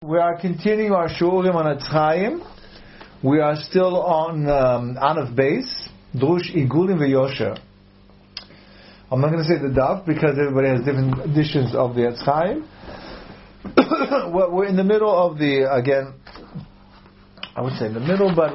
We are continuing our shurim on Etz Chaim. We are still on Anav Beis, Drush Igulim V'Yosher. I'm not going to say the daf because everybody has different editions of the Etz Chaim. We're in the middle of again, I would say in the middle, but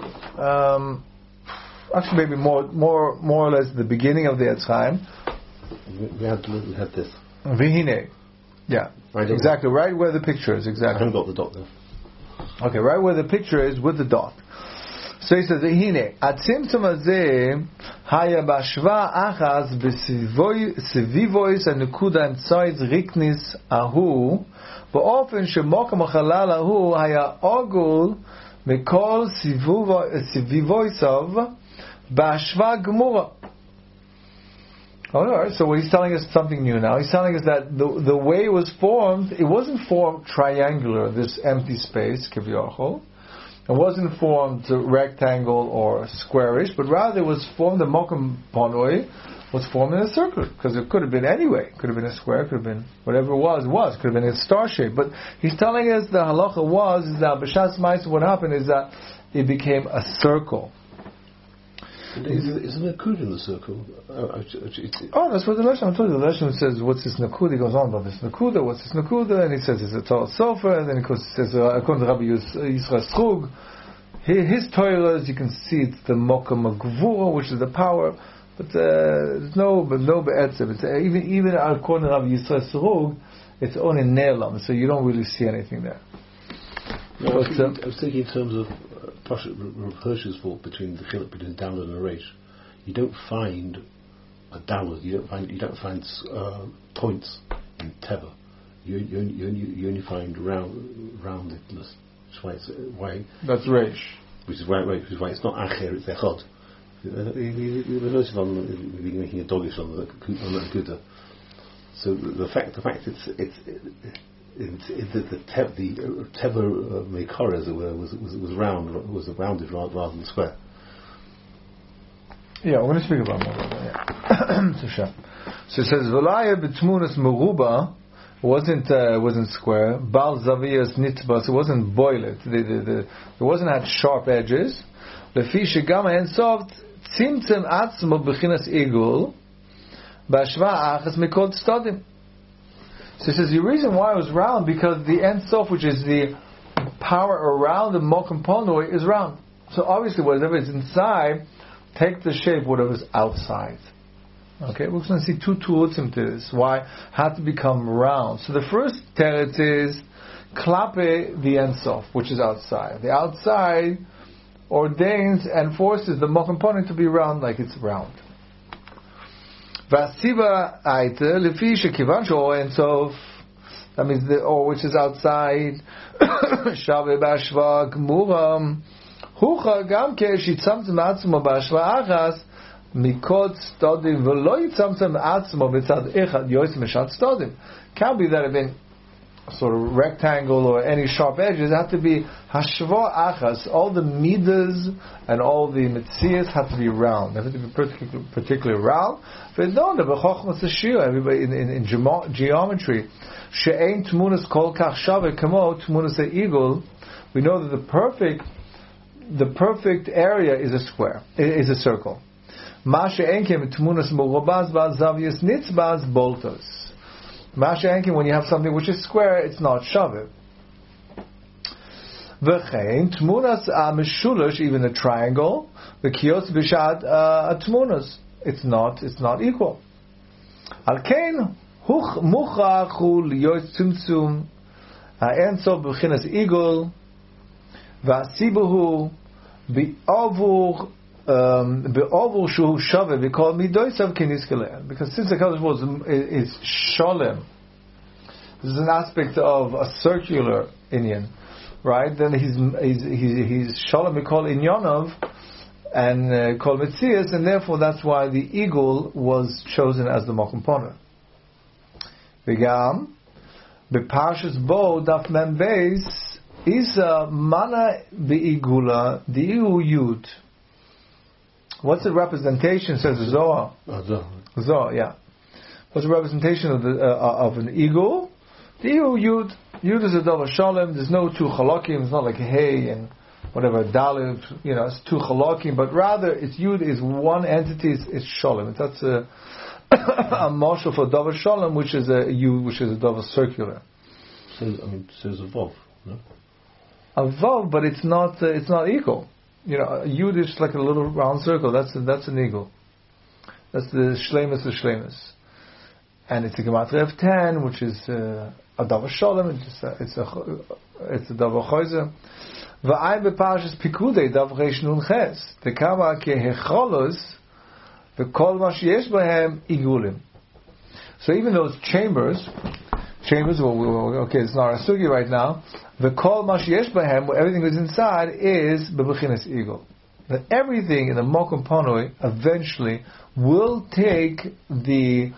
actually maybe more or less the beginning of the Etz Chaim. We have this. V'Hine. Yeah, right, exactly. Right where the picture is, exactly. I haven't got the dot there. Okay, right where the picture is with the dot. So he says, "Hine atzimtzum hazeh haya bashva achas b'sevivois anukuda emtzois riknis ahu ba'ofen shemokam hachalal ahu haya ogul mikol sevivoisav bashva gemura." All right, so he's telling us something new now. He's telling us that the way it was formed, it wasn't formed triangular, this empty space, kivyochol. It wasn't formed rectangle or squarish, but rather it was formed, the mokum ponoi was formed in a circle, because it could have been anyway. It could have been a square, it could have been whatever it was. Could have been a star shape. But he's telling us the halacha is that b'shas ma'aser, what happened is that it became a circle. Isn't there kud in the circle? That's what the Leshem told you. The Leshem says, what's this nakuda? He goes on about this nakuda, what's this nakuda? And he says, it's a Torah sofer. And then he says, according to Rabbi Yisrael Strug, his Torah, you can see it's the Mokum Gvura, which is the power. But there's no be'etzem. It's even according to Rabbi Yisrael Strug, it's only ne'elam, so you don't really see anything there. No, I was thinking in terms of Rav Hirsch's thought between the chiluk between Daled and Reish. You don't find a Daled. You don't find points in Teva. You only find roundedness. Why? That's Reish. Which is why it's not Acher, it's Echad. You notice I'm making a doggish on the Kuda. So the fact the Teva Meikar, as it were, was rounded rather than square. Yeah, we're going to speak about more about that. Yeah. So it says Velaya betmunas meruba wasn't square. Bal zaviyas nitzbas, it wasn't boilet. It wasn't had sharp edges. Lefi shegama en soft tzimtzem atzmo bechinas igul bashva achas mikol tzadim. So he says the reason why it was round because the Ein Sof, which is the power around the Mokum Ponoi, is round. So obviously whatever is inside, take the shape whatever's outside. Okay, we're going to see two terutzim to this. Why? How to become round. So the first teretz is klape the Ein Sof, which is outside. The outside ordains and forces the Mokum Ponoi to be round like it's round. Vasiva aite lefi shekivan she'or Ein Sof, that means the or which is outside. Shave b'ashva gmura hucha gam ke shitzamtzem atzmo b'ashva achas mikod stodim v'lo yitzamtzem atzmo b'tzad echad yoyis meshat stodim. Can't be that it been sort of rectangle or any sharp edges. It have to be hashva achas. All the midas and all the mitzias have to be round. They have to be particularly round. Everybody in geometry, she'ein tmunas kol kach shave kamo tmunas eagle. We know that the perfect area is a square, is a circle. Ma she'ein kem tmunas morobaz ba'zavius nitzbaz boltos. Masha Enkin, when you have something which is square, it's not shavet. V'chein tmunas mishulash, even a triangle. V'kiyos b'shad tmunas, it's not equal. Al kein muchachu liyos tzimtzum Ein Sof b'chinas igul v'asibuhu bi'avur be'ovul shu shave because midoisav kiniskele, because since the Kadosh Baruch Hu is sholem, this is an aspect of a circular inyan, right? Then he's sholem mikol inyanov and kol mitzias, and therefore that's why the eagle was chosen as the mokum ponah. V'gam beparshas bo daf mem beis isa mana beigula diu yud. What's the representation? Says Zohar. Zohar, yeah. What's the representation of an eagle? The Yud. Yud is a davar shalom. There's no two chalakim. It's not like hey and whatever dalit. It's two chalakim, but rather it's Yud is one entity. It's shalom. That's a marshal for davar shalom, which is a Yud, which is a davar circular. So there's a vav, no? A vav, but it's not equal. Yud is like a little round circle. That's an eagle. That's the shlemus of shlemus. And it's a gematria of 10, which is a davar shalom. It's a davar choizer. V'ay beparshas pikudei davar reish nun ches. Tekama kehecholos v'kol ma sheyesh bahem igulim. So even those chambers, okay, it's not a sugi right now. V'kol ma sheyesh bahem, everything that's inside is bebechinas igul. That everything in the mokum panoi eventually will take the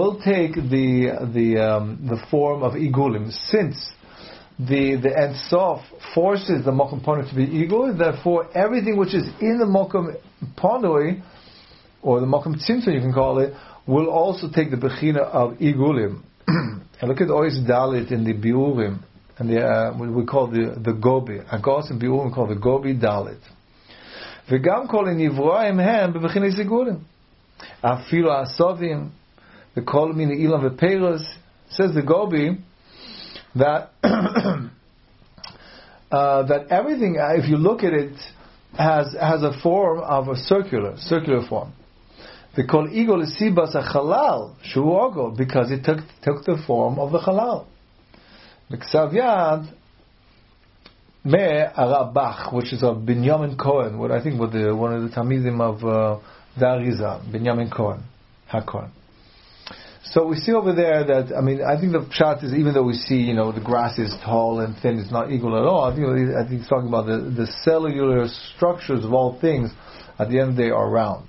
form of igulim, since the Ein Sof forces the mokum panoi to be igul. Therefore, everything which is in the mokum panoi, or the mokum tzimtzum, you can call it, will also take the bechina of igulim. And look at Ois Dalit in the biurim, and what we call the gobi. Agos and biurim call the gobi Dalit. וגם כל נברואים הם בבחינת igulim. אפילו הסובים וכל מיני אילם ופירוס. Says the Gobi that that everything, if you look at it, has a form of a circular form. וכל igol סיבס החלל שהוא עוגל, because it took the form of the halal. בכתב יד Me Arabach, which is of Binyamin Cohen, what I think one of the Tamidim of the Arizal, Binyamin Cohen, HaKohen. So we see over there that, I think the pshat is, even though we see, the grass is tall and thin, it's not equal at all. I think it's talking about the cellular structures of all things. At the end of the day, are round.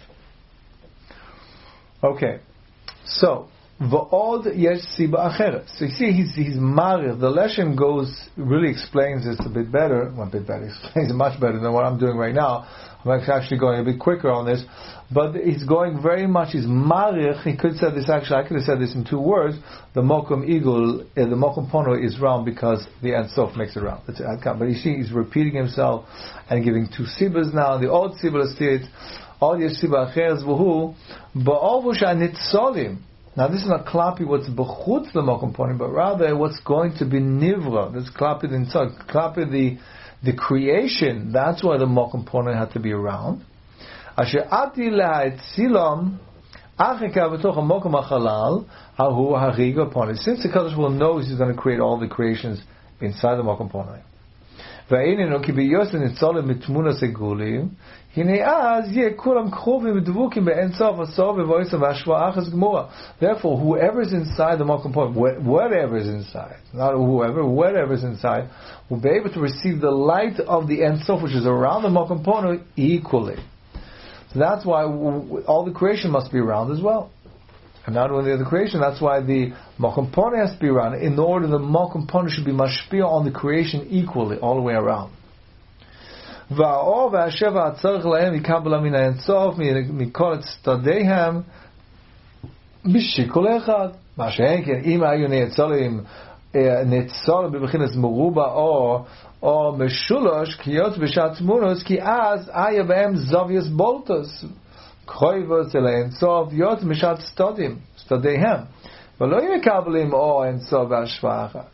Okay, so V'od yesh siba acheret. So you see, he's marir. The lesson really explains this a bit better. Well, explains it much better than what I'm doing right now. I'm actually going a bit quicker on this, but he's going very much. He's marir. He could have said this. Actually, I could have said this in 2 words. The mokum igul, the mokum pono is round because the Ein Sof makes it round. But you see, he's repeating himself and giving 2 sibas now. The old sibah states, "Od yesh siba acheret v'hu ba'ovush anitzolim." Now this is not klapi what's b'chutz the mokum ponim, but rather what's going to be nivra. This klapi inside, klapi the creation. That's why the mokum ponim had to be around. Asher ati la'etzilom achika v'toch mokum achalal ahu hariga ponim. Since the Kadosh Baruch Hu knows He's going to create all the creations inside the mokum ponim. והאיננו כי ביוסף ניצולים מתמונה סגולים הנה אז יהיה כולם קרובים ודבוקים באין סוף הסוף ובויסם והשוואה אחת גמורה. Therefore, whoever is inside the mokum ponim, whatever is inside, not whatever is inside, will be able to receive the light of the Ein Sof, which is around the mokum ponim, equally. So that's why all the creation must be around as well. And not only the creation, that's why the mokum ponim has to be around. In order the mokum ponim should be mashpia on the creation equally, all the way around. והאור והשבע הצורך להם יקבל מן האין סוף מכל צדדיהם בשיקול אחד. מה שאין כן, אם היו נאצלים בבחינת מרובה או משולש קיות בשעת תמונוס, כי אז היה בהם זוביוס בולטוס חויבוס אל האין סוף יות משעת צדדיהם ולא יקבלים או האין סוף והשוואה אחת.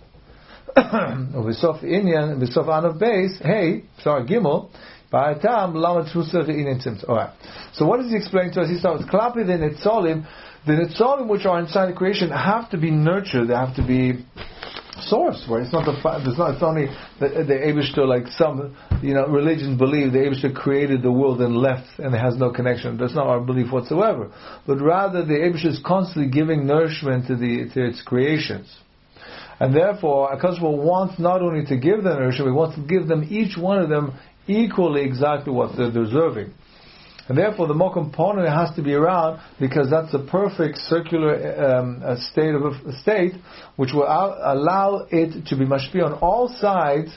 ובסוף עניין, בסוף ענב בייס, Gimel, ba'atam lama trusach inin tzimtzum. Alright. So what does he explain to us? He starts, klapi the netzolim which are inside the creation have to be nurtured, they have to be sourced, right? It's only the Eibishter, like some, religions believe the Eibishter created the world and left and it has no connection. That's not our belief whatsoever. But rather the Eibishter is constantly giving nourishment to its creations. And therefore, HaKadosh Baruch Hu wants not only to give them nourishment, He wants to give them, each one of them, equally exactly what they're deserving. And therefore, the mokum ponim has to be around because that's a perfect circular state which will allow it to be mashpia on all sides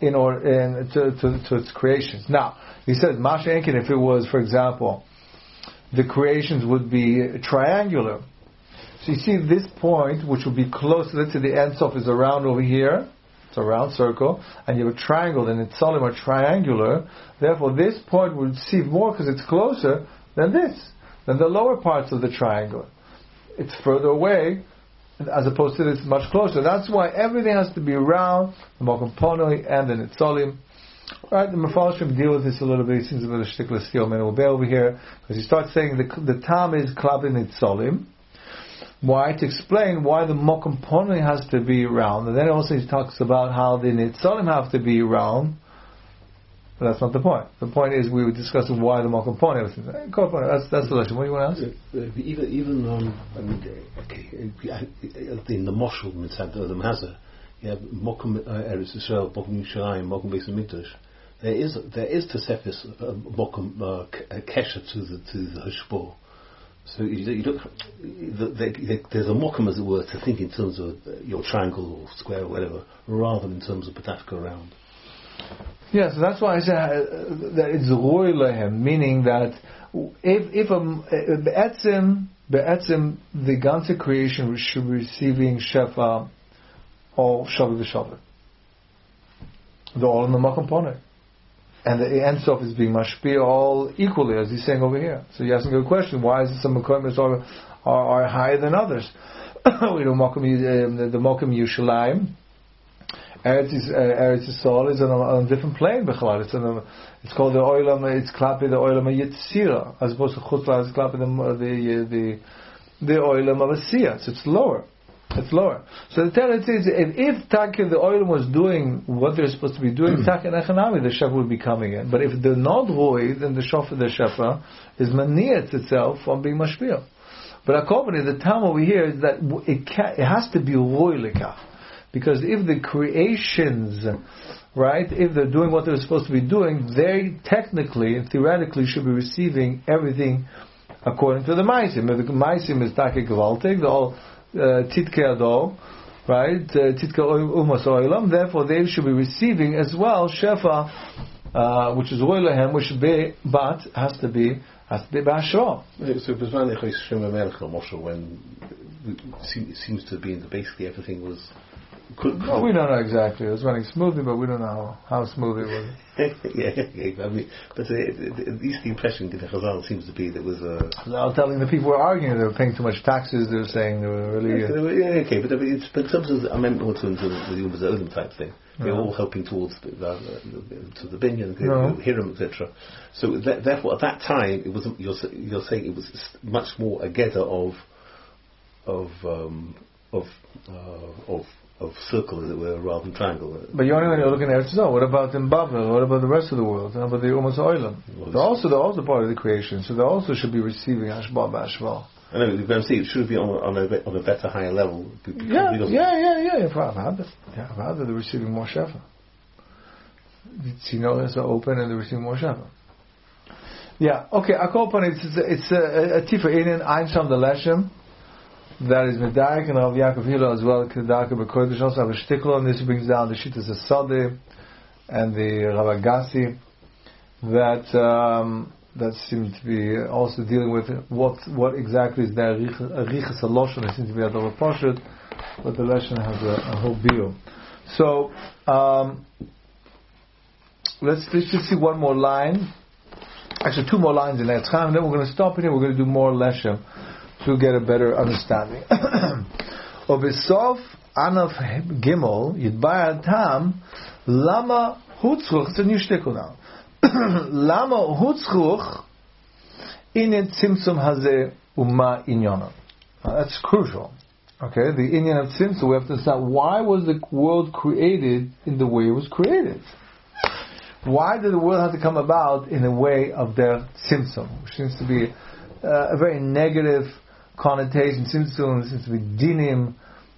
to its creations. Now, he says, Masha Enkin, if it was, for example, the creations would be triangular. So So you see this point, which will be close, let's say the Ein Sof is around over here, it's a round circle, and you have a triangle, and it's Tzolim are triangular, therefore this point will receive more because it's closer than the lower parts of the triangle. It's further away, as opposed to this much closer. That's why everything has to be round, the Mokum Ponoi and the Nitzolim. Right, the Mefarshim deal with this a little bit. It seems a bit of shtickler steel. Man will be over here because he starts saying the tam is klabin nitzolim. Why? To explain why the mokum ponui has to be round, and then also he talks about how the nitzolim have to be round. But that's not the point. The point is we were discussing why the mokum ponui. That's the lesson. What do you want to ask? Even in the Moshul mitzad the Mazer. Yeah, Mokum Eretz Yisrael, Mokum Yerushalayim, Mokum Beis Hamikdash. There is Tosefes Mokum Kesher to the Hashbor. So you don't. There's a Mokum, as it were, to think in terms of your triangle or square or whatever, rather than in terms of Patafka around. Yeah, so that's why I say that it's Roy Lehem, meaning that if Be'etzim the ganze creation should be receiving Shefa. All Shavuot v'Shavuot. They're all in the Makom Ponei. And the Ein Sof is being mashpia all equally, as he's saying over here. So you're asking a question, why is some Makom are higher than others? We know the Mokum Yerushalayim, Eretz Yisrael is on a different plane, Bechlar. It's called the Oilam, it's Klapi, the Oilam Yitzira, as opposed to Chutla, it's Klapi, the Oilam of Asiyah. So it's lower. It's lower. So the Torah says if Taka the oil was doing what they're supposed to be doing, Taka and Echanami, the Shefa would be coming in. But if they're not Roy, then the Shefa is maniat itself from being Mashpil. But according to the time over here is that it has to be Roy Lekach. Because if the creations, right, if they're doing what they're supposed to be doing, they technically and theoretically should be receiving everything according to the Maisim. If the Maisim is Taka Gewaltig, the whole Titke Ado, right? Titke Umas Oilam. Therefore, they should be receiving as well Shefa, which is Oilahem, which but has to be Bashra. So, when it seems to be that basically everything was. Well, we don't know exactly. It was running smoothly, but we don't know how smooth it was. Yeah. I mean, but at least the impression that Chazal seems to be that was. Now telling the people who were arguing they were paying too much taxes. They were saying they were really. But it's in terms of I meant more to the Yom type thing. They're all helping towards to the binyan, Hiram, etc. So therefore, at that time, it was. You're saying it was much more a gather of circle, as it were, rather than triangle. But you only when you're looking at Eretz, what about in Babel? What about the rest of the world? What about the Umas Oilam? They're also part of the creation, so they also should be receiving Hashbah B'Hashbah. I know, but I'm saying it should be on a better, higher level. Yeah. They're receiving more Shefa. The Tzinoros are open and they're receiving more Shefa. Yeah, okay, Akopon, it's a Tifa Inin, Einsham the Leshem. That is Medaik and Rav Yaakov Hillel as well. Kedaka B'Kodesh also have a shtickler, and this brings down the Shittas Sadeh and the Rav Agassi that seem to be also dealing with what exactly is the Arichas HaLoshon. They seem to be at the Pashut, but the Lashon has a whole view. So let's just see one more line. Actually, two more lines in Eitz Chaim, and then we're going to stop it here. We're going to do more Leshem to get a better understanding. Obesof Anaf Gimel Yidbayad Tam Lama Hutzruch. It's a new shtickle now. Lama Hutzruch Inin Tzimtzum Hazeh Uma Inyana. That's crucial. Okay, the Inyan of Tzimtzum. We have to understand why was the world created in the way it was created. Why did the world have to come about in a way of their Tzimtzum, which seems to be a very negative connotation. Seems to be dinim,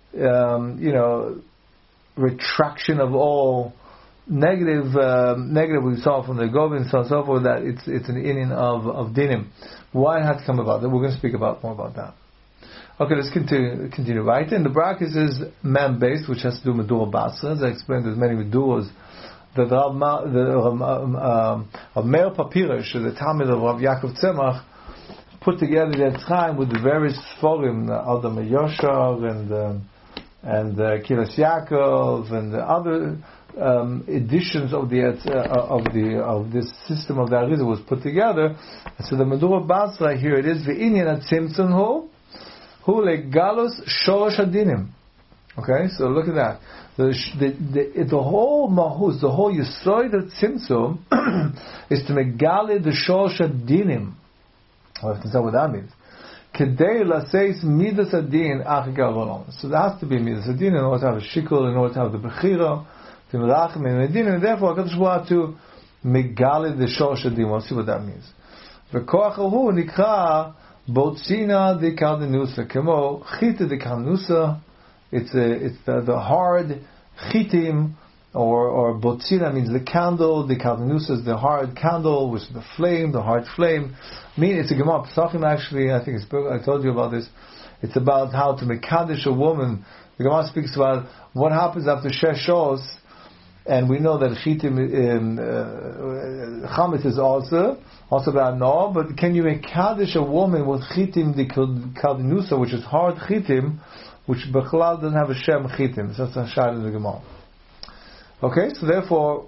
retraction of all negative we saw from the Govin, so on and so forth, that it's an inyan of dinim. Why it had to come about that? We're going to speak more about that. Okay, let's continue right. And the bracket is man based, which has to do with Medura Basra. As I explained, there's many Meduras. The Meir Papirish, the Talmud of Rav Yaakov Tzemach, put together the Etz Chaim with the various Sforim, Adam Yashar and Kiras Yaakov and the other editions of this system of the Arizal was put together. And so the Medura Basra, here it is, Ve'inyan HaTzimtzum hu legalus shorosh hadinim. Okay, so look at that. The whole mahus, the whole Yesod of Tzimtzum is to megale the shorosh hadinim. Well, I have to say what that means. Kedei laseis midas adin achigal volon. So there has to be midas adin in order to have a shikul, in order to have the bechira, to merachim and adin, and therefore HaKadosh Baruch Hu to megale the shorosh hadinim. We'll see what that means. V'koach hu nikra botzina de kaldenusa kemo chita de kaldenusa. It's the hard chitim, or botzina means the candle. The kaldenusa is the hard candle, which is the flame, the hard flame. It's a Gemara Pesachim actually. I think I told you about this. It's about how to mekadesh a woman. The Gemara speaks about what happens after Shesh Shos, and we know that chitim chametz is also about no. But can you mekadesh a woman with chitim the kaldenusa, which is hard chitim, which Bechlal doesn't have a Shem Chitim. So that's a shad in the Gemara. Okay, so therefore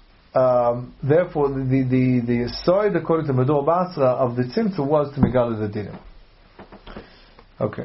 the side according to Medor Basra of the Tzimtzum was to Megala the Dinim. Okay.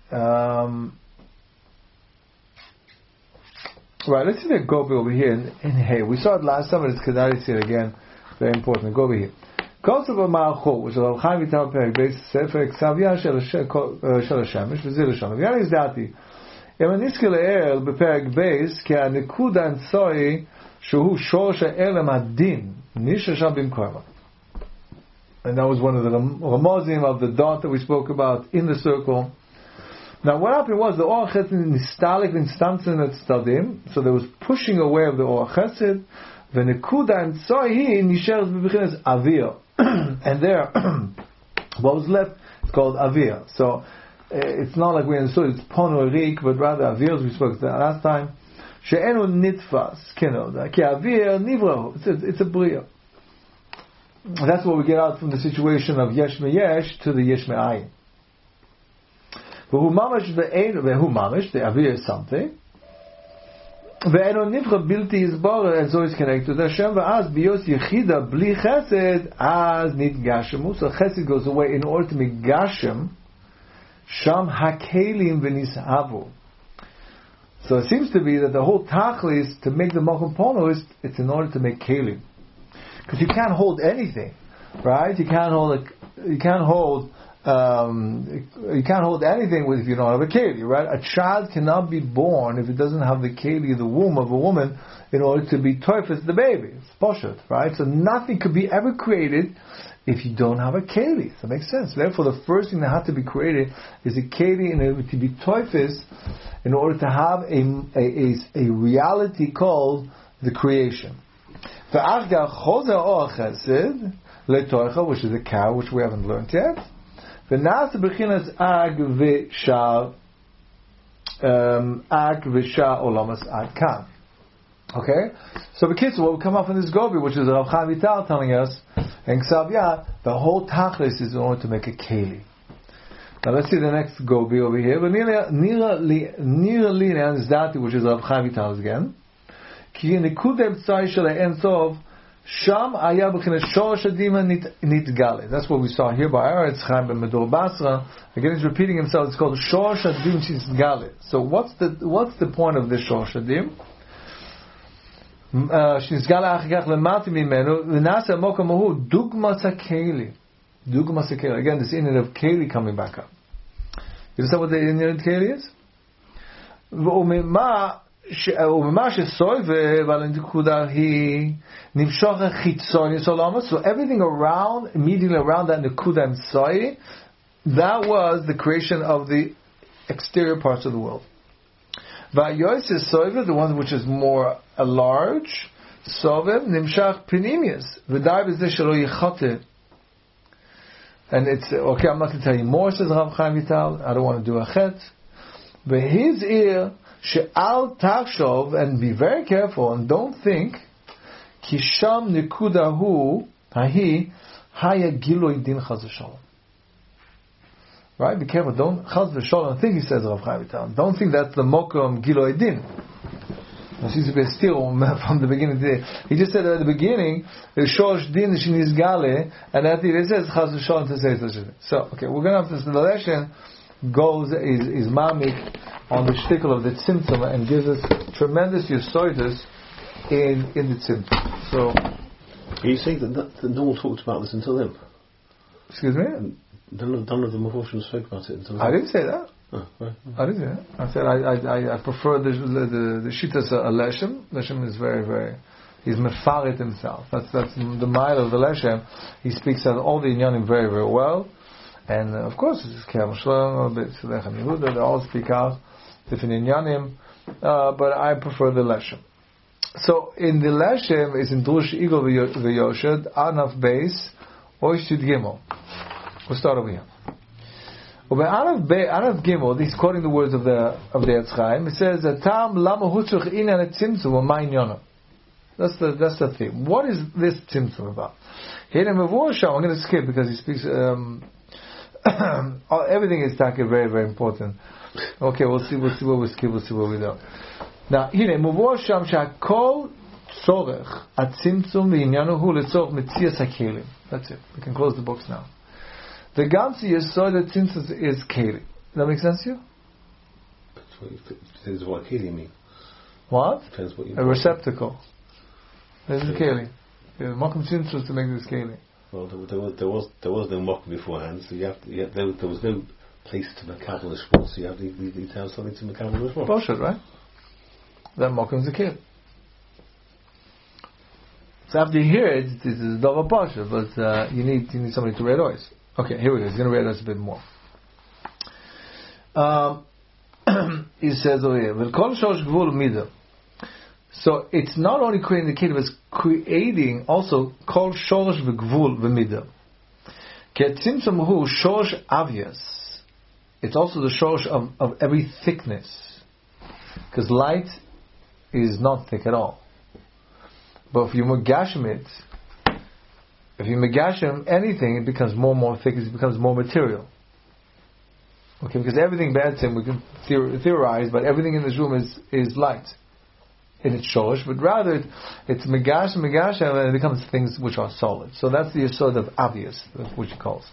Right, let's see the Gobi over here in Hey. We saw it last time, but it's Kedari to see it again. Very important. Go over here. Kosev Malchut, which is Rav Chaim Vital Perek Beis Sefer Ksavia Shel Hashemesh V'Zil Hashem. V'yan Izdati. Em Niske Le'er B'Perek Beis Ki HaNekuda Ensoi Shehu Shorosh HaElem HaDin Nisha Sham B'Mkorma. And that was one of the Ramozim of the dot that we spoke about in the circle. Now what happened was the Orach Chesed Nistalik V'Instantzen Tztadim, so there was pushing away of the Orach Chesed. V'Nekuda Ensoi Hi Nisheres B'Bechinas Avir. And there, what was left is called avir. So it's not like we understood it's pono rik, but rather avir, as we spoke last time. She'enu nitfas kenoda ki avir nivro. It's a bria. That's what we get out from the situation of yesh meyesh to the yesh me'ayin. V'hu mamash the avir is something. ואינו נבחר בלתי יסבור, and so it's connected to Hashem, ואז ביוס יחידה בלי חסד, אז נתגשמו. So chesed goes away in order to make gashem, שם הכלים ונסהבו. So it seems to be that the whole tachlis to make the makom pono is it's in order to make kelim, because you can't hold anything, right? You can't hold anything with if you don't have a keli, right? A child cannot be born if it doesn't have the keli, the womb of a woman, in order to be toifus the baby. It's poshut, right? So nothing could be ever created if you don't have a keli. So that makes sense. Therefore, the first thing that had to be created is a keli in order to be toifus, in order to have a reality called the creation. Which is a cow, which we haven't learned yet. ונעשה בחינת אג ושע עולמס עד כאן. Okay? So the kids will come up in this Gobi, which is Rav Chaim Vital telling us, and Ksavya, the whole tachlis is in order to make a keli. Now let's see the next Gobi over here. Nira li ne'anzdati, which is Rav Chaim Vital again. Ki nekudem tzai shel ha'en sof Sham aya b'chinas shorosh hadima nitgale. That's what we saw here by our Etz Chaim ben Medor Basra. Again, he's repeating himself. It's called shorosh hadim nitgale. So what's the point of this shorosh hadim? Shnitgale achikach lemati mimenu v'nasa mokom hu dugmas hakeli. Dugmas hakeli. Again, this inyan of keli coming back up. You understand what the inyan of keli is? ומה שסויבה ועל הנקודה היא נמשוך חיצוני סולמה. So everything around, immediately around that nekuda and soy, that was the creation of the exterior parts of the world. Va'yois is soiva, the one which is more large, sovev nimshach pinimius v'dai b'zeh shelo yichote. And it's okay. I'm not going to tell you more, says Rav Chaim Vital. I don't want to do a chet. But his ear. She'al tachshov, and be very careful and don't think ki sham nekudahu hahi haya giloi din chas v'shalom. Right? Be careful. Don't chas v'sholom think he says Rav Chaim Vital. Don't think that's the mokum giloi din. There seems to be a steal from the beginning. He just said at the beginning, the shosh din sheniz gale, and at the end it says chas v'sholom to say such a thing. So, okay, we're going to have this. The lesson goes is mamik on the shtickle of the tzimtzum and gives us tremendous yisoidus in the tzimtzum. So, are you saying that no one talked about this until then? Excuse me? None of the Mephoshim spoke about it until then. I didn't say that. Oh, right. I didn't say that. I said I prefer the Shittas Leshem. Leshem is very, very, he's mefarit himself. That's the mile of the Leshem. He speaks out all the Inyanim very, very well. And of course, it's Kev Shlom, a bit Lechem Yehuda, they all speak out different Inyanim. But I prefer the Leshem. So in the Leshem is in Drush Igor v'Yoshed, Anaf Beis, Oishid Gimel. We'll start over here. Anaf Gimel, he's quoting the words of the Etz Chaim. It says, "Tam lama hutzuk inan tzimtzum u'mayin yonah." That's the thing. What is this tzimtzum about? Here in Mevorsham, I'm going to skip because he speaks. Everything is very, very important. Okay, we'll see what we skip. We'll see what we don't. Now, here in Mevorsham, shakol tzorech atzimtzum v'inyanuhu letzorech mitzias hakelim. That's it. We can close the books now. The ganze yesod that tzimtzum is kelim. Does that make sense to you? Depends what kelim mean. What? Depends what you a receptacle. This is kelim. Mokum tzimtzum to make this kelim. Well, there was no mokum beforehand, so there was no place to makabel the shvur, so you need to have something to makabel the shvur. Bullshit, right? That mokum is a kid. So after you hear it, this is double bullshit, but you need somebody to read ois. Okay, here we go. He's going to read us a bit more. He says over here, "V'kol shosh gvul midah." So it's not only creating the kingdom, it's creating also kol shorosh v'gvul v'midah. Ketzimtzum hu shorosh avias. It's also the shorosh of every thickness, because light is not thick at all. But if you megashim it, if you megashim anything, it becomes more and more thick. It becomes more material. Okay, because everything b'etzim we can theorize, but everything in this room is light in its shorosh, but rather it's megashim, and it becomes things which are solid. So that's the yesod of avias, which he calls.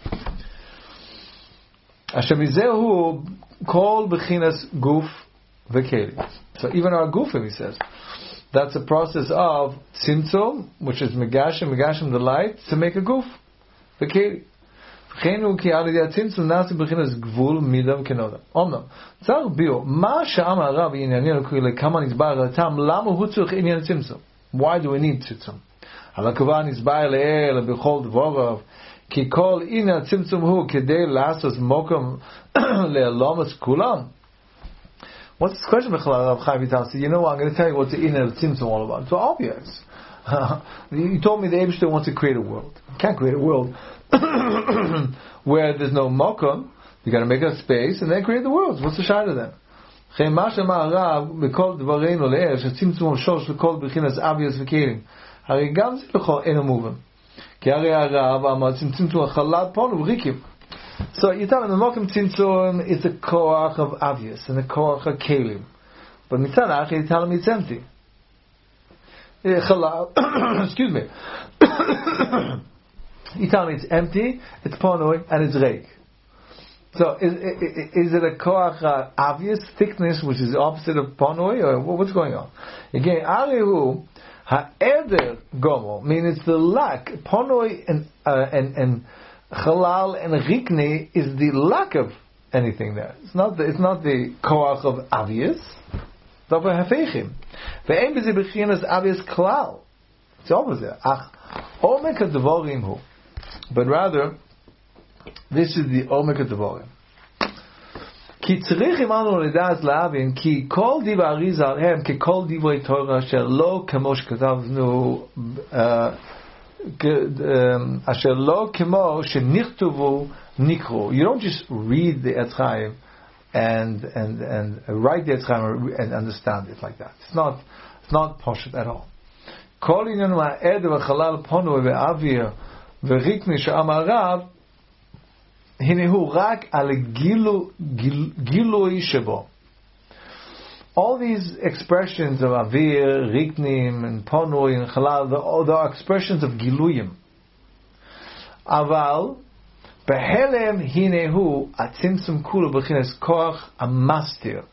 Ashemizehu kol b'chinas guf v'keli. So even our gufim, he says, that's a process of tzimtzum, which is megashim the light, to make a guf v'keli. Chenu ki al yad tzimtzum nasi b'chinas gvul midam kenoda. Omnam tzarich bio ma she'amar Rav yinyanenu kule kama nizbar tam lama hutzuk inyan tzimtzum. Why do we need tzimtzum? Halakava nizbar le'el b'chol dvorav ki kol inyan tzimtzum hu kedei lasos mokum le'alomas kulam. What's this question, Rav Chaim Vital? So, I'm going to tell you what the inyan of tzimtzum all about. It's obvious. You told me the Eibishter wants to create a world. You can't create a world where there's no mokum. You got to make a space and then create the worlds. What's the shayla then? So you tell me the mokum tzimtzum is the koach of avius and the koach of kelim, but mitzanach you tell me it's empty. Excuse me. You tell me it's empty, it's ponoi, and it's reik. So is it a koach obvious thickness, which is the opposite of ponoi, or what's going on? Again, arihu ha'eder gomo, means it's the lack. Ponoi and chalal and rikne is the lack of anything there. It's not the koach of obvious. It's the opposite. But rather, this is the omek devorim. Ki tzrich imanu ledas laavin ki kol diva arizal hem ki kol divrei Torah asher lo kemo shekatavnu asher lo kemo shenichtuvu nikru. You don't just read the Etz Chaim and write the Etz Chaim and understand it like that. It's not poshut at all. Kol inyan ma'ed v'chalal ponu ve'avir v'rikni she'amar Rav Hinehu rak al gilui shebo. All these expressions of avir, riknim, and ponoi, and chalal, they are expressions of giluyim. Aval, behelem hinehu atzimtzum kulu b'chines koach amastir.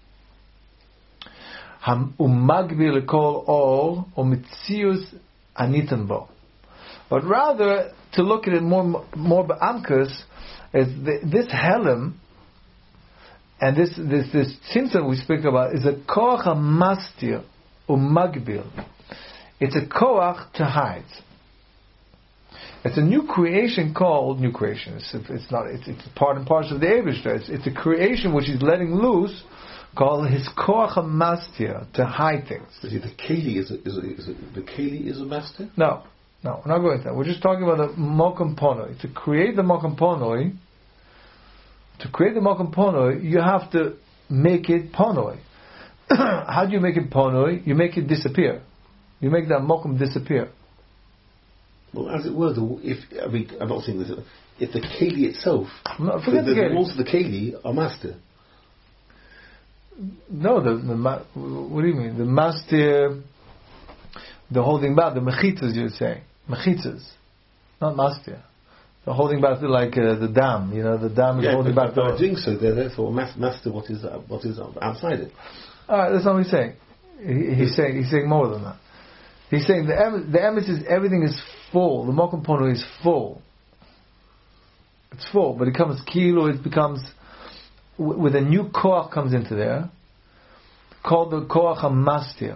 Umagbil lekol or umitzius anitan bo. But rather, to look at it more be'amkus, is this helem, and this tzimtzum we speak about, is a koach amastir umagbil. It's a koach to hide. It's a new creation called new creation. It's part and parcel of the Eibishter. It's a creation which he's letting loose, called his koach hamastir, to hide things. Is it the keli? Is the keli is a master? No, we're not going to that. We're just talking about the mokum ponoi. To create the mokum ponoi, you have to make it ponoi. How do you make it ponoi? You make it disappear. You make that mokum disappear. Well, as it were, I'm not saying this. If the keli itself, forget the walls of the keli are master. No, what do you mean? The master, the holding back, the mechitzas, you would say. Mechitzas, not master. The holding back, like the dam, the dam is holding back. By doing so, they're therefore master what is outside it. Alright, that's not what he's saying. He's saying more than that. He's saying the emes is everything is full. The mokum pono is full. It's full, but it becomes kilo. It becomes with a new koach comes into there, called the koach hamastir.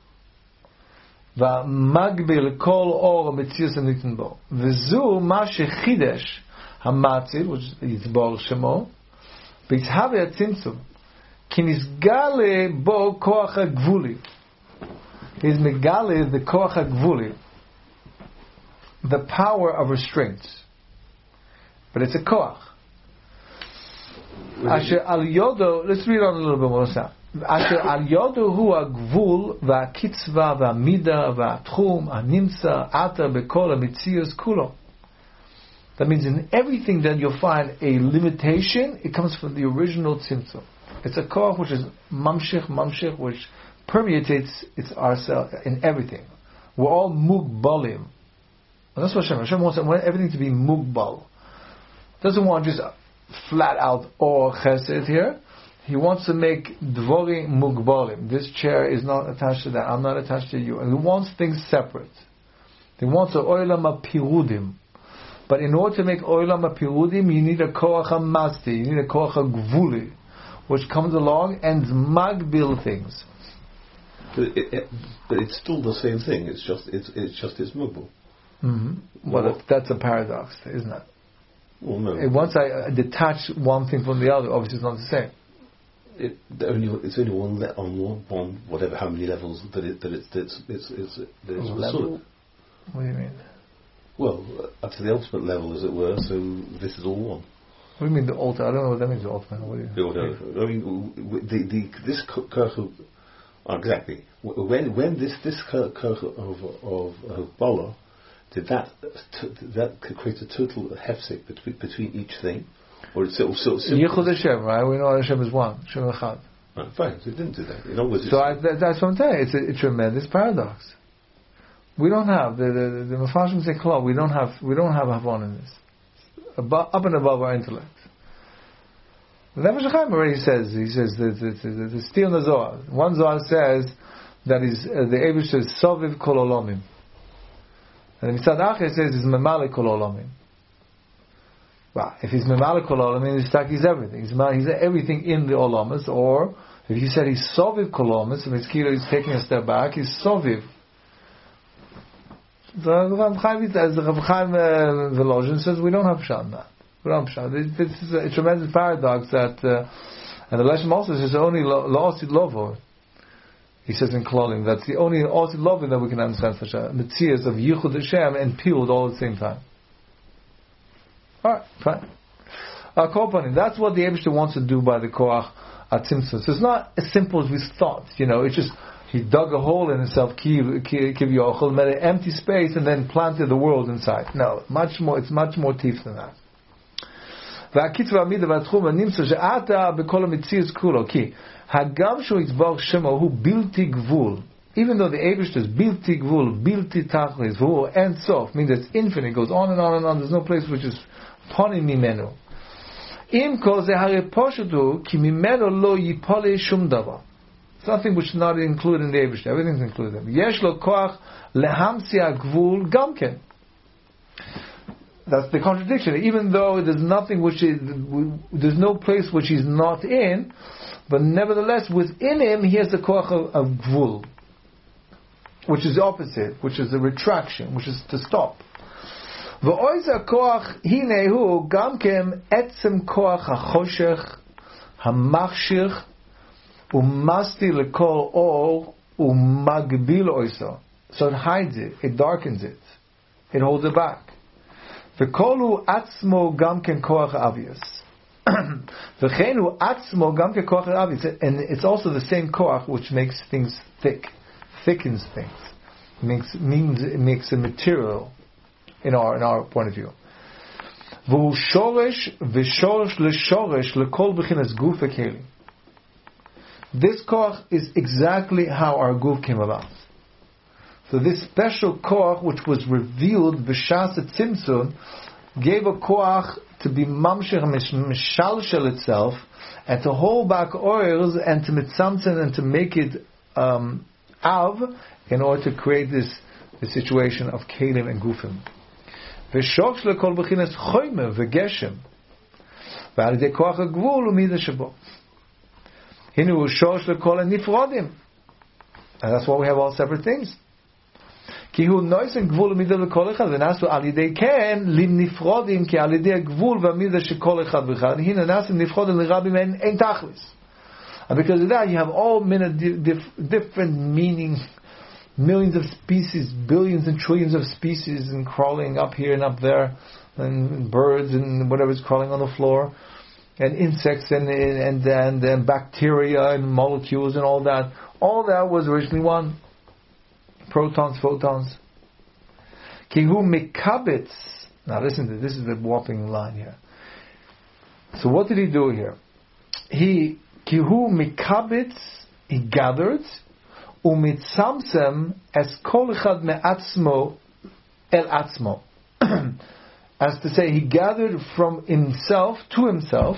V'magbil kol or mitzius anitin bo. V'zu ma shechidesh hamatzil, which is Yitzbor Shemo, b'yitzhavi atzimtzum, ki nisgale bo koach hagvuli. He's megale the koach hagvuli, the power of restraints. But it's a koach. Asher al yodo, let's read on a little bit more. Asher al yodo hu agvul va'kitzva va'mida va'tchum animsa ata bekol ha'mitzius kulo. That means in everything that you'll find a limitation, it comes from the original tzimtzum. It's a koach which is mamshich, which permeates its ourselves in everything. We're all mugbalim. And that's what Hashem wants everything to be mugbal. Doesn't want just flat out or chesed here. He wants to make dvorim mugbalim. This chair is not attached to that. I'm not attached to you. And he wants things separate. He wants a oilam pirudim. But in order to make oilam pirudim, you need a koach hamasti. You need a koach gvuli, which comes along and magbil things. But it's still the same thing. It's just mugbal. Mm-hmm. Well, that's a paradox, isn't it? Well, no. Once I detach one thing from the other, obviously it's not the same. It's only one on whatever how many levels that it's level. What do you mean? Well, up to the ultimate level, as it were. So this is all one. What do you mean the ultimate? I don't know what that means. The ultimate. What do you mean? I mean, this kirch exactly when this kirch of Bala. Did that create a total hefsek between each thing, or it's also Yichud Hashem, right? We know Hashem is one, Hashem Echad. Right, fine. So it didn't do that. In other words, that's what I'm saying. It's a tremendous paradox. We don't have the Mepharshim say klal. We don't have havon in this, up and above our intellect. The Nefesh HaChaim already says. He says the steel in the Zohar. One Zohar says that is the Eibishter is soviv kol olamim. And the Mitzad Acher says he's memale kol olamim. Well, if he's memale kol olamim, he's everything. He's everything in the olamas. Or if you said he's soviv kol olamas, so Mitzkira is taking a step back. He's soviv. The Rav Chaim Volozhin says we don't have pshat on that. We don't have pshat. This is a tremendous paradox that, and the Leshem also says only la'osid lovo. He says in Klolim, that's the only osid loving that we can understand such a metzias of Yichud Hashem and Piyud all at the same time. Alright, fine. That's what the Eibishter wants to do by the Koach Atzimtzum. So it's not as simple as we thought. It's just he dug a hole in himself, Yochel, made an empty space and then planted the world inside. No, much more. It's much more teeth than that. והקיצור והמידה והתחום נמצא שעתה בכל המציאות כולו, כי הגם שהוא יתברך שמו הוא בלתי גבול, even though the Eibush is בלתי גבול, בלתי תכלס, והוא אין סוף, means it's infinite, it goes on and on and on, there's no place which is פונים ממנו. עם כל זה הרי פשוט הוא, כי ממנו לא ייפול שום דבר. It's nothing which is not included in the Eibush, everything's included. יש לו כוח להמציא הגבול גם כן. That's the contradiction. Even though there's nothing which is, there's no place which he's not in, but nevertheless within him he has the koach of gvul, which is the opposite, which is the retraction, which is to stop. V'oiz ha-koach hinei hu gam kem etzem koach ha-choshech ha-machshich umasti lekol or umagbil oiso. So it hides it, it darkens it, it holds it back. V'kolu atzmo gam ken koach avius. V'chenu atzmo gam ken koach avius. And it's also the same koach which makes things thick, thickens things. It makes a material in our point of view. V'hu shoresh v'shoresh l'shoresh l'kol b'chinas guf v'keli. This koach is exactly how our guf came about. So this special koach, which was revealed b'shas tzimtzum, gave a koach to be mamshech mishalshel itself, and to hold back oils, and to mitzamtzen, and to make it av, in order to create the situation of kelim and gufim. V'shoch lekol b'chinas choyme v'geshem, v'al yedei koach ha'gvul u'midah shabo. Hinu shosh lekol nifrodim, and that's why we have all separate things. כי הוא נויסן גבול ומידה לכל אחד, ונעשו על ידי כן לנפרודים, כי על ידי הגבול והמידה שכל אחד ואחד, הנה נעשו נפרודים לרבים אין תכלס. And because of that, you have all different meaning, millions of species, billions and trillions of species, and crawling up here and up there, and birds and whatever's crawling on the floor, and insects and bacteria and molecules and all that. All that was originally one. Protons, photons. Kihu mikabitz. Now listen to this. This is the warping line here. So what did he do here? He kihu mikabitz. He gathered umitzamsem as kol echad me'atzmo el atzmo. As to say, he gathered from himself to himself.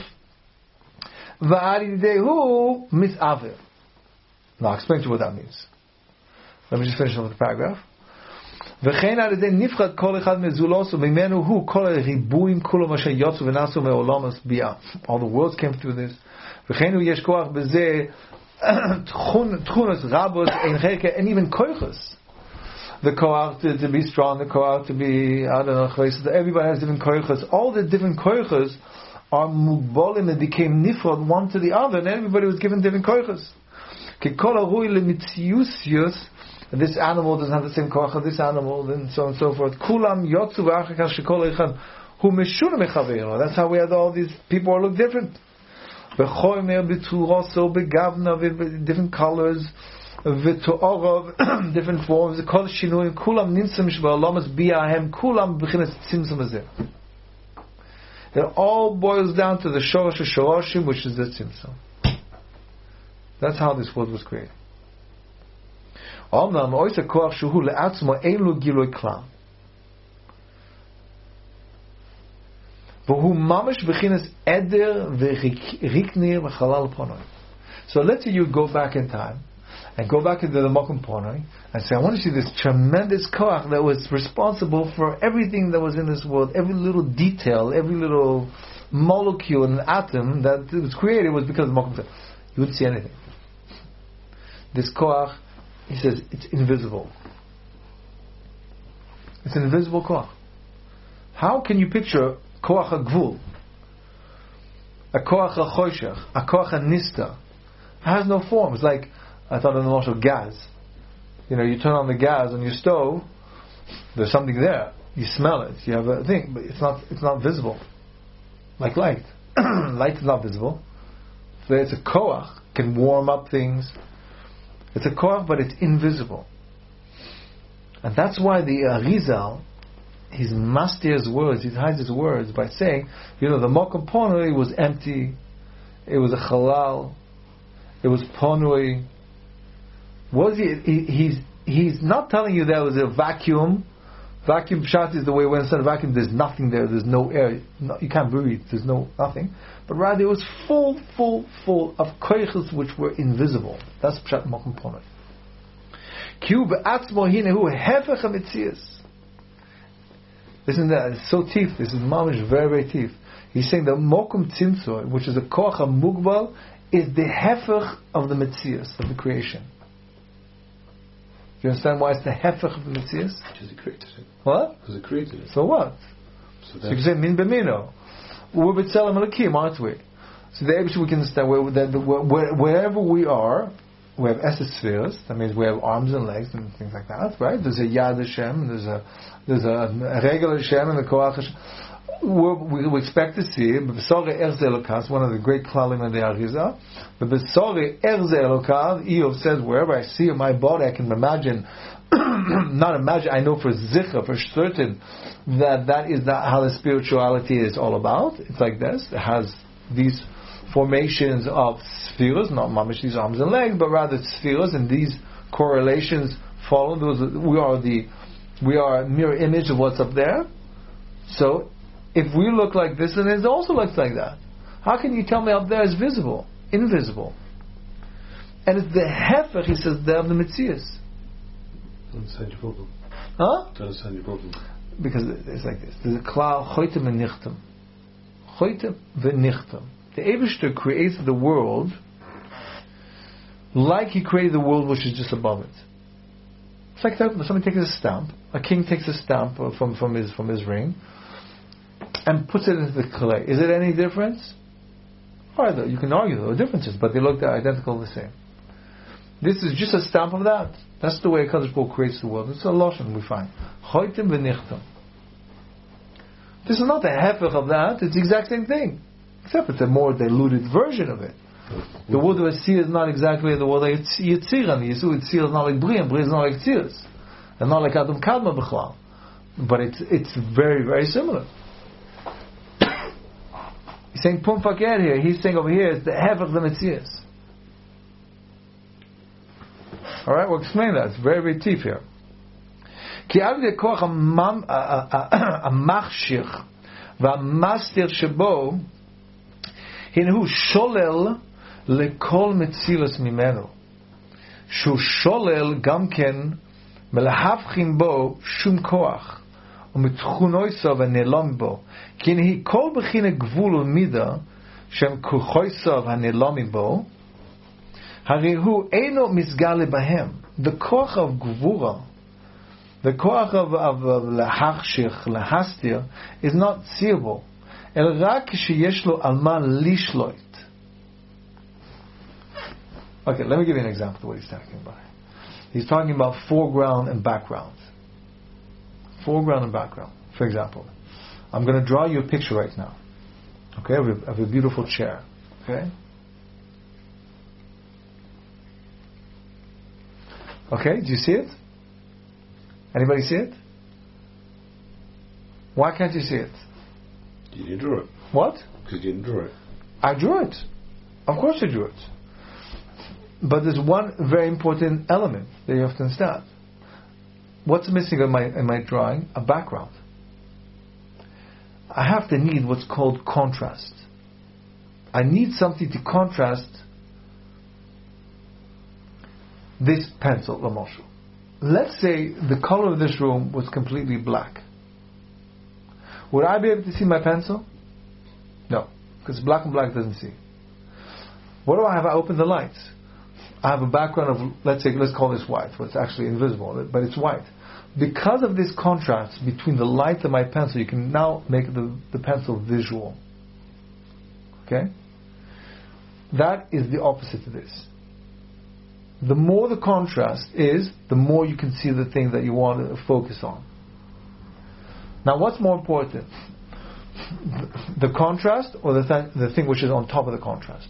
Va'aridehu misaver. Now I'll explain to you what that means. Let me just finish with the paragraph. וכן על ידי נפחד כל אחד מזולוס וממנו הוא כל הריבועים כולו מה שיוצאו ונעשו מעולם הסביעה. All the worlds came through this. וכן הוא יש כוח בזה תכונס רבוס אין חלקה and even koiches. The koach to be strong, the koach to be, I don't know, everybody has different koiches. All the different koiches are mugbolim and became nifrod one to the other, and everybody was given different koiches. כי כל הרוי למציוסיוס, this animal doesn't have the same koach as this animal, and so on and so forth. Kulam yotzu v'achakar shekol echad hu meshuna mechaveiro. That's how we had all these people all look different. V'choymer b'turoso b'gavna with different colors, v'to'orov different forms. Kol shinuyim kulam nimtzim shva'olamas bi'ahem kulam b'chinas tzimtzum hazeh. It all boils down to the shorosh shoroshim, which is the tzimtzum. That's how this world was created. אומנם אויס הכוח שהוא לעצמו אין לו גילוי כלל. והוא ממש בחינס עדר וריקניר וחלל פונוי. So let's say you go back in time and go back into the Mokum Ponoi and say, I want to see this tremendous koach that was responsible for everything that was in this world, every little detail, every little molecule and atom that was created was because of the Mokum Ponoi. You wouldn't see anything. This koach, he says, it's invisible. It's an invisible koach. How can you picture koach ha-gvul, a koach ha-choshech, a koach ha-nista? It has no form. It's like, I thought in the martial gas. You know, you turn on the gas on your stove, there's something there. You smell it. You have a thing, but it's not visible. Like light. Light is not visible. So it's a koach, can warm up things. It's a koach, but it's invisible. And that's why the Arizal, He's mastir his words. He hides his words by saying, the Mokum Ponui was empty. It was a halal. It was ponui. He's not telling you there was a vacuum. Vacuum pshat is the way when inside a vacuum there's nothing there. There's no air. You can't breathe. There's nothing. But rather it was full of koiches which were invisible. That's pshat Mokum Ponui. Kiu be'atzmo hinehu hefech hametzias. Listen to that. It's so teeth. This is mamish very, very teeth. He's saying the Mokum Tzimtzor, which is a koach mugbal, is the hefech of the metzias, of the creation. Do you understand why it's the hefech of the metzias? Because he created it. What? Because he created it. So what? So you can say min b'mino. We're b'tzelem alakim, aren't we? So the Eibush, we can understand wherever we are, we have esed spheres. That means we have arms and legs and things like that, right? There's a Yad Hashem, there's a Regel Hashem and the Koach Hashem. We expect to see B'Besore Erze Elokav, one of the great klalim in the Arizah. B'Besore Erze Elokav, Eov says, wherever I see my body, I can imagine, not imagine, I know for zicha, for certain, that is how the spirituality is all about. It's like this. It has these formations of spheres, not mamish these arms and legs, but rather spheres, and these correlations follow. We are a mirror image of what's up there. So, if we look like this, then it also looks like that. How can you tell me up there is visible, invisible? And it's the hefech, he says, there of the metzias. Don't understand your problem. Huh? Don't understand your problem. Because it's like this. There's a klal choitem v'nichtem. Choitem v'nichtem. The Eibishter creates the world like he created the world which is just above it. It's like that. Somebody takes a stamp. A king takes a stamp from his ring and puts it into the clay. Is it any difference? Or you can argue there are differences, but they look identical the same. This is just a stamp of that. That's the way Kadosh Baruch Hu creates the world. It's a lashon we find. Choitim v'nichtam. This is not the hefech of that. It's the exact same thing, except it's a more diluted version of it. The word of Yitzir is not exactly the word of Yitzir, and Yitzir is not like Bri, and Bri is not like Tziris, and not like Adam Kadma B'chlal. But it's very, very similar. He's saying Pum Faker here. He's saying over here is the Hef of the Metzias. Alright, we'll explain that. It's very, very deep here. Ki av de koach ha-machshich va-mastir shebo hinehu sholel lekol metzilas mimenu shu sholel gam ken melahafchim bo shum koach u'mitchunoisav hanelam bo ki nehi kol bechine gvul u'mida shem kuchoisav hanelam bo harihu eino misgale bahem. The koach of gvura, the koach of lahachshich, lahastir, is not seeable. El rak sheyesh lo alma lishloit. Okay, let me give you an example of what he's talking about. He's talking about foreground and background. Foreground and background. For example, I'm going to draw you a picture right now. Okay, of a beautiful chair. Okay? Okay, do you see it? Anybody see it? Why can't you see it? You didn't draw it. What? Because you didn't draw it. I drew it. Of course I drew it. But there's one very important element that you have to understand. What's missing in my drawing? A background. I have to need what's called contrast. I need something to contrast this pencil, Lamoshu. Let's say the color of this room was completely black. Would I be able to see my pencil? No, because black and black doesn't see. What do I have? I open the lights. I have a background of, let's call this white, but it's actually invisible, but it's white. Because of this contrast between the light and my pencil, you can now make the pencil visual. Okay? That is the opposite to this. The more the contrast is, the more you can see the thing that you want to focus on. Now, what's more important? The contrast or the thing which is on top of the contrast?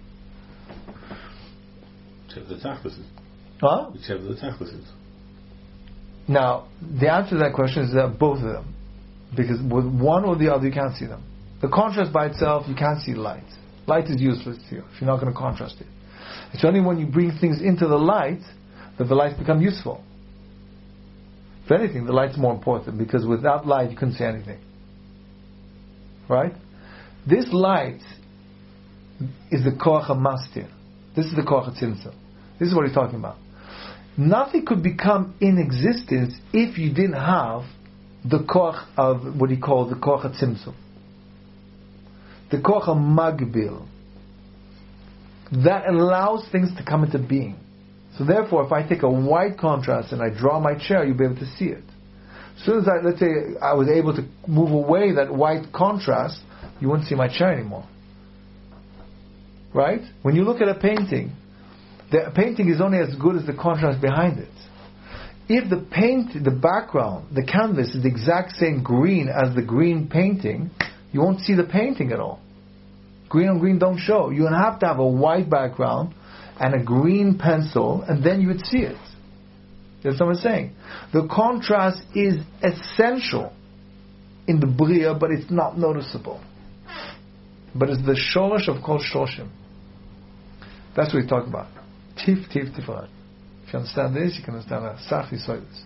Whichever the tachlis is. Huh? Whichever the tachlis is. Now, the answer to that question is that both of them. Because with one or the other, you can't see them. The contrast by itself, you can't see light. Light is useless to you if you're not going to contrast it. It's only when you bring things into the light that the lights become useful. If anything, the light's more important, because without light you couldn't see anything. Right? This light is the koach mastir. This is the koach tzimtzum. This is what he's talking about. Nothing could become in existence if you didn't have the koach of what he called the koach tzimtzum. The koach magbil. That allows things to come into being. So therefore, if I take a white contrast and I draw my chair, you'll be able to see it. As soon as let's say I was able to move away that white contrast, you wouldn't see my chair anymore. Right? When you look at a painting, the painting is only as good as the contrast behind it. If the background, the canvas is the exact same green as the green painting, you won't see the painting at all. Green on green don't show. You have to have a white background and a green pencil, and then you would see it. That's what I'm saying. The contrast is essential in the Bria, but it's not noticeable. But it's the sholosh of kol shoshim. That's what he's talking about. Tif tifrat. If you understand this, you can understand that. Sach yisoidus.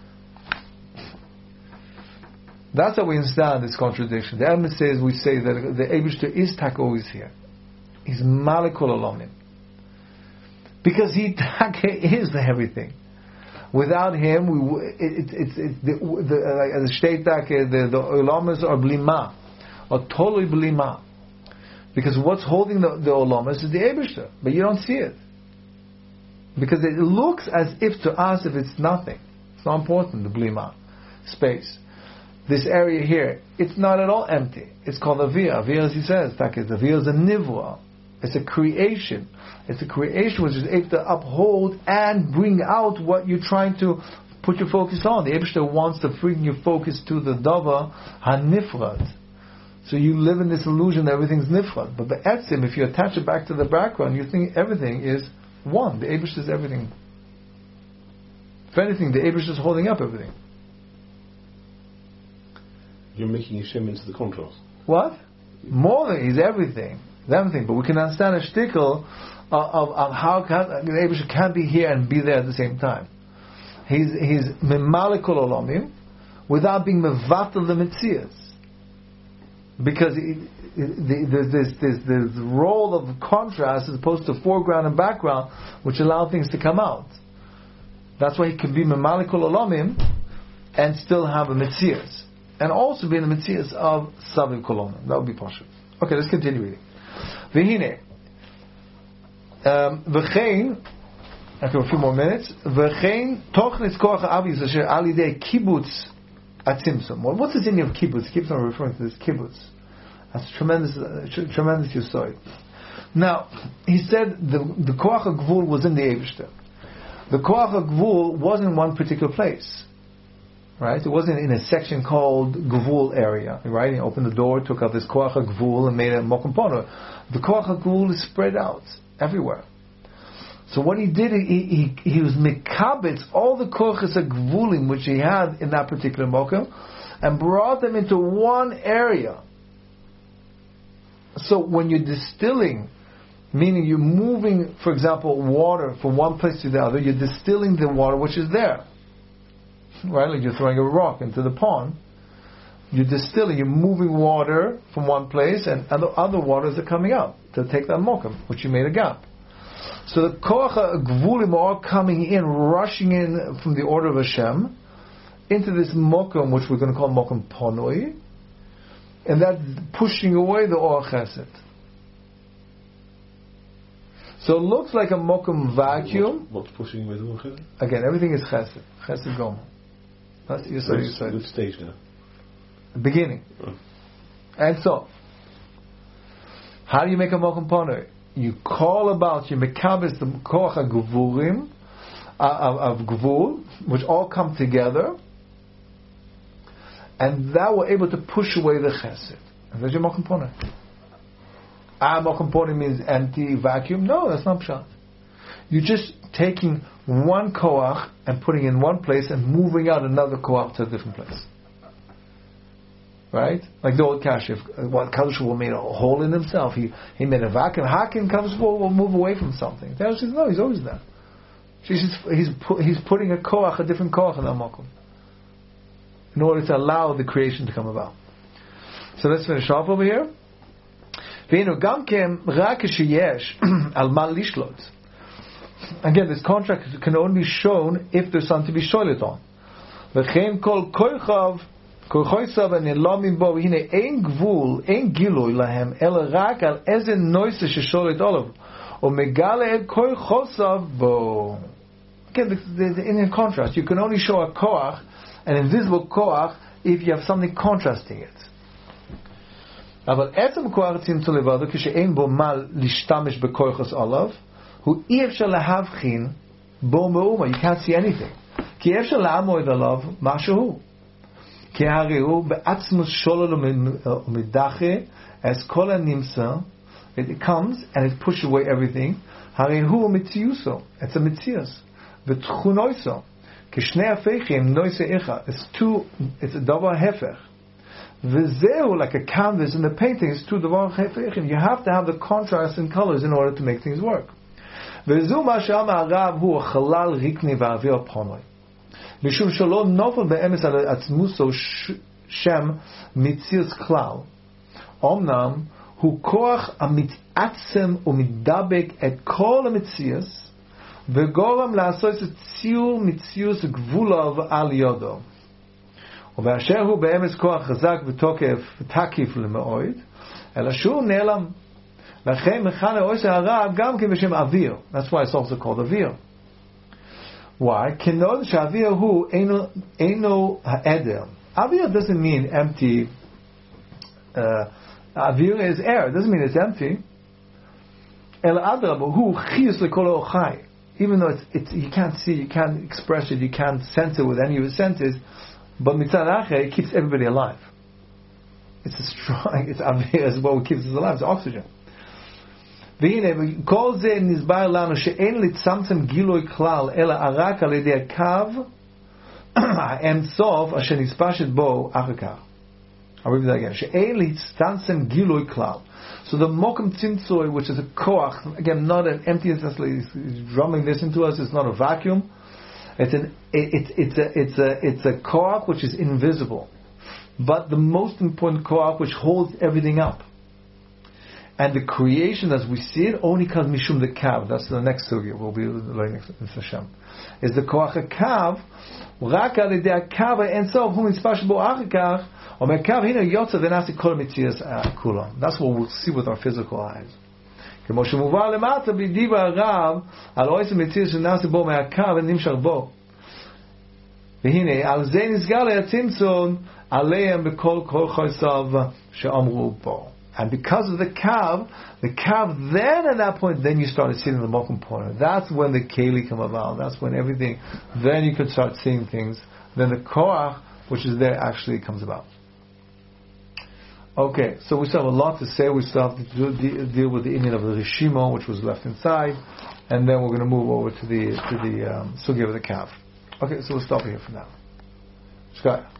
That's how we understand this contradiction. The Emes says, we say that the Eibishter is tak always here. He's Malikul Olamim. Because he taka is everything. Without him, the Olamas are blima, or totally blima. Because what's holding the Olamas is the Eibishter, but you don't see it. Because it looks as if to us, if it's nothing. It's not important, the blima, space. This area here, it's not at all empty. It's called a via. Via, as he says, the via is a nivra. It's a creation. It's a creation which is able to uphold and bring out what you're trying to put your focus on. The Eibishter wants to bring your focus to the dava hanifrad. So you live in this illusion that everything's nifrad. But the etzim, if you attach it back to the background, you think everything is one. The Eibishter is everything. If anything, the Eibishter is holding up everything. You're making Hashem into the contrast. What? More than he's everything. He's everything. But we can understand a shtickle of how the Eibishter can be here and be there at the same time. He's memalikul olamim without being mevatel the mitzias. Because there's this role of contrast as opposed to foreground and background, which allow things to come out. That's why he can be memalikul olamim and still have a mitzias. And also be in the mitzias of Saviv Kolomim. That would be possible. Okay, let's continue reading. V'hine. V'chein, after a few more minutes, V'chein tochnis koach ha'avis asher al yidei kibbutz atzimtzum. Well, what's the meaning of kibbutz? He keeps on referring to this kibbutz. That's tremendous yisoid. Now, he said the koach ha'gvul was in the Eibishter. The koach ha'gvul wasn't in one particular place. Right? It wasn't in a section called Gvul area. Right? He opened the door, took out this Koach HaGvul and made a Mokum Pono. The Koach HaGvul is spread out everywhere. So what he did, he was Mekabetz all the Koachas HaGvulim which he had in that particular Mokum and brought them into one area. So when you're distilling, meaning you're moving, for example, water from one place to the other, you're distilling the water which is there. Right, like you're throwing a rock into the pond. You're distilling, you're moving water from one place, and other waters are coming out to take that mokum, which you made a gap. So the koach gvulim are coming in, rushing in from the order of Hashem into this mokum, which we're going to call mokum ponoi, and that's pushing away the or chesed. So it looks like a mokum vacuum. What's pushing away the or chesed? Again, everything is chesed. Chesed gomer. That's you said. Good stage now. Beginning. Oh. And so, how do you make a mokum ponoi? You call about your mekabes the koach haguvurim of gvul, which all come together, and that were able to push away the chesed. And there's your mokum ponoi. Mokum ponoi means empty vacuum. No, that's not pshat. You're just taking one koach and putting in one place and moving out another koach to a different place. right? Like the old Kashif, what Kadosh Baruch Hu made a hole in himself. He made a vacuum. How can Kadosh Baruch Hu will move away from something? The says, no, he's always there. He's putting a koach, a different koach in Amakum, in order to allow the creation to come about. So let's finish off over here. Again, this contract can only be shown if there's something to be sholet on. וכן כל כוחויסב הנעלמים בו, והנה אין גבול, אין גילוי להם, אלא רק על איזה נושא ששולט עליו, ומגלה את כוחויסב בו. Again, in contrast, you can only show a koach, an invisible koach, if you have something contrasting it. אבל עצם כוח צמצו לבדו, כשאין בו מה להשתמש בכוחוס עליו, הוא אי אפשר להבחין בו מאומה. You can't see anything. כי אפשר לעמוד עליו משהו. כי הרי הוא בעצמו שולל ומדחה, as כל הנמצא, it comes and it pushes away everything, הרי הוא מציוסו, it's a מציאס, ותכונויסו, כשני הפכים נויסה אחד, it's a דבר הפך. וזהו, like a canvas in the painting, it's two דבר הפכים. You have to have the contrast in colors in order to make things work. וזהו מה שאמר הרב, הוא החלל ריקני ואוויר פונוי. משום שלא נופל באמס על עצמוסו שם מציאס כלל. אמנם הוא כוח המתעצם ומדבק את כל המציאס, וגורם לעשות את ציור מציאוס גבוליו על ידו. ובאשר הוא באמס כוח חזק ותוקף ותקיף למאוד, אלא שהוא נעלם. לכן מכנה עושה הרב גם כן בשם אוויר. That's why it's also called אוויר. Why? כנוד שהאוויר הוא אינו העדר. אוויר doesn't mean empty. אוויר is air. It doesn't mean it's empty. אלא אדרבה, הוא חייס לכל האוחי. Even though you can't see, you can't express it, you can't sense it with any of your senses, but מצד אחר, it keeps everybody alive. It's a strong, it's אוויר is what keeps us alive, it's oxygen. והנה, כל זה נסבר לנו שאין לצמצם גילוי כלל, אלא רק על ידי הקו האינסוף אשר נספשת בו אחר כך. I'll read that again. שאין לצמצם גילוי כלל. So the mokum tzimtzoi, which is a koach, again, not an emptiness, he's drumming this into us, it's not a vacuum. It's a koach which is invisible. But the most important koach which holds everything up. And the creation as we see it only comes mishum the kav. That's the next sugya we'll be learning in Hashem. Is the koach kav rak al yedei kav and so whom inspires bo achikach or mekav hina yotza v'nasi kol mitzias kulam. That's what we'll see with our physical eyes. כמו שמובא למטה בדיבר הרב על אויס mitzias שנעשה בו מהקו ונמשך בו. והנה על זה נסגר הצמצום עליהם בכל כוחותיו שאמרו בו. And because of the kav then at that point, then you started seeing the mokum pointer. That's when the keli come about. That's when everything, then you could start seeing things. Then the koach, which is there, actually comes about. Okay, so we still have a lot to say. We still have to deal with the Indian of the Rishimo, which was left inside. And then we're going to move over to the sugya of the kav. Okay, so we'll stop here for now. Shkai.